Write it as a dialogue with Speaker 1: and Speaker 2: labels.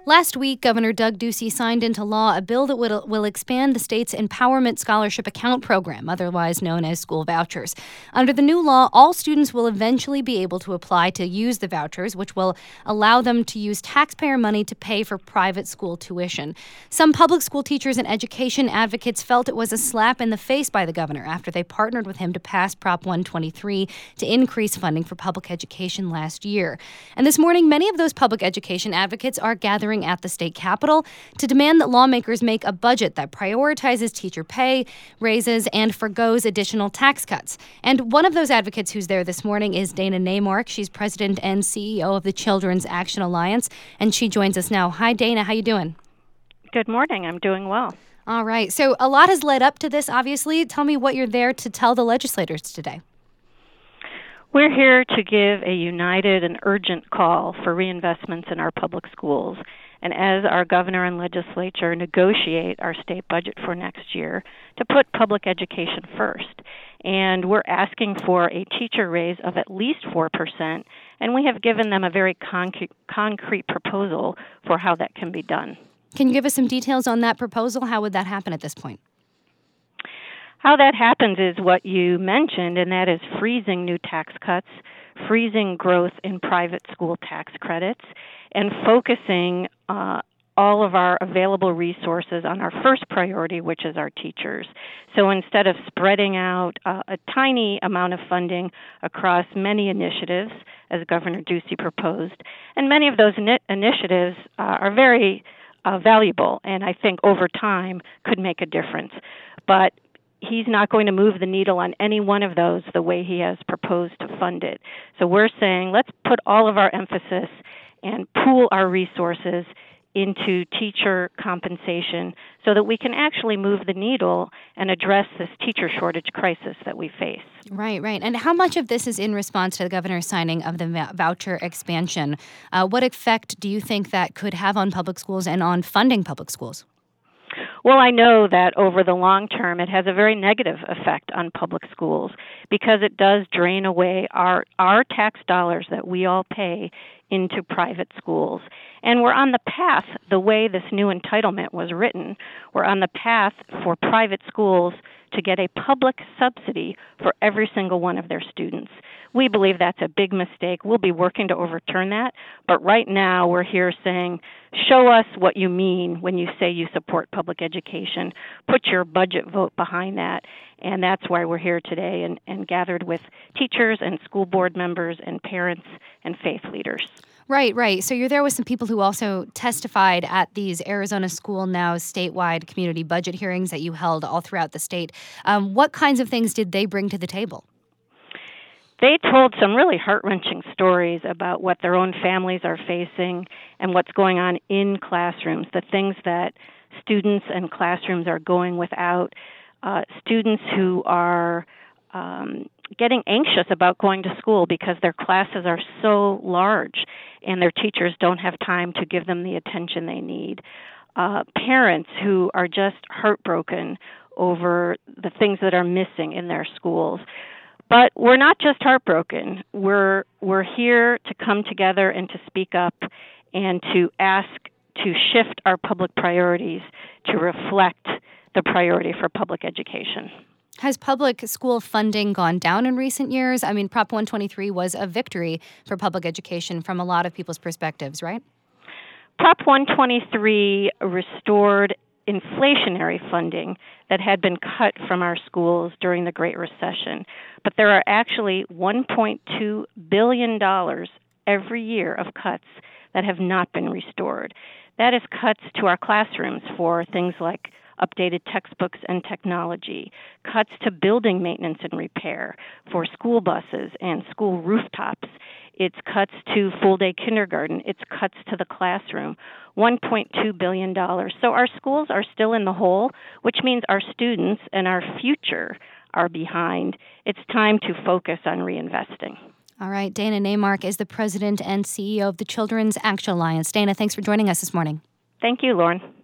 Speaker 1: Last week, Governor Doug Ducey signed into law a bill that will expand the state's Empowerment Scholarship Account program, otherwise known as school vouchers. Under the new law, all students will eventually be able to apply to use the vouchers, which will allow them to use taxpayer money to pay for private school tuition. Some public school teachers and education advocates felt it was a slap in the face by the governor after they partnered with him to pass Prop 123 to increase funding for public education last year. And this morning, many of those public education advocates are gathering at the state capitol to demand that lawmakers make a budget that prioritizes teacher pay raises and forgoes additional tax cuts. And one of those advocates who's there this morning is Dana Neymark. She's president and CEO of the Children's Action Alliance, and she joins us now. Hi, Dana. How you doing?
Speaker 2: Good morning. I'm doing well.
Speaker 1: All right. So a lot has led up to this, obviously. Tell me what you're there to tell the legislators today.
Speaker 2: We're here to give a united and urgent call for reinvestments in our public schools. And as our governor and legislature negotiate our state budget for next year, to put public education first. And we're asking for a teacher raise of at least 4%, and we have given them a very concrete proposal for how that can be done.
Speaker 1: Can you give us some details on that proposal? How would that happen at this point?
Speaker 2: How that happens is what you mentioned, and that is freezing new tax cuts, freezing growth in private school tax credits, and focusing all of our available resources on our first priority, which is our teachers. So instead of spreading out a tiny amount of funding across many initiatives, as Governor Ducey proposed, and many of those initiatives are very valuable, and I think over time could make a difference. But he's not going to move the needle on any one of those the way he has proposed to fund it. So we're saying let's put all of our emphasis and pool our resources into teacher compensation so that we can actually move the needle and address this teacher shortage crisis that we face.
Speaker 1: Right. And how much of this is in response to the governor's signing of the voucher expansion? What effect do you think that could have on public schools and on funding public schools?
Speaker 2: Well, I know that over the long term, it has a very negative effect on public schools because it does drain away our tax dollars that we all pay into private schools. And we're on the path, the way this new entitlement was written, we're on the path for private schools to get a public subsidy for every single one of their students. We believe that's a big mistake. We'll be working to overturn that. But right now, we're here saying, show us what you mean when you say you support public education. Put your budget vote behind that. And that's why we're here today and gathered with teachers and school board members and parents and faith leaders.
Speaker 1: Right. So you're there with some people who also testified at these Arizona School Now statewide community budget hearings that you held all throughout the state. What kinds of things did they bring to the table?
Speaker 2: They told some really heart-wrenching stories about what their own families are facing and what's going on in classrooms, the things that students and classrooms are going without, students who are getting anxious about going to school because their classes are so large and their teachers don't have time to give them the attention they need. Parents who are just heartbroken over the things that are missing in their schools. But we're not just heartbroken. We're here to come together and to speak up and to ask to shift our public priorities to reflect the priority for public education.
Speaker 1: Has public school funding gone down in recent years? I mean, Prop 123 was a victory for public education from a lot of people's perspectives, right?
Speaker 2: Prop 123 restored inflationary funding that had been cut from our schools during the Great Recession. But there are actually $1.2 billion every year of cuts that have not been restored. That is cuts to our classrooms for things like updated textbooks and technology, cuts to building maintenance and repair for school buses and school rooftops. It's cuts to full-day kindergarten. It's cuts to the classroom, $1.2 billion. So our schools are still in the hole, which means our students and our future are behind. It's time to focus on reinvesting.
Speaker 1: All right. Dana Neymark is the president and CEO of the Children's Action Alliance. Dana, thanks for joining us this morning.
Speaker 2: Thank you, Lauren.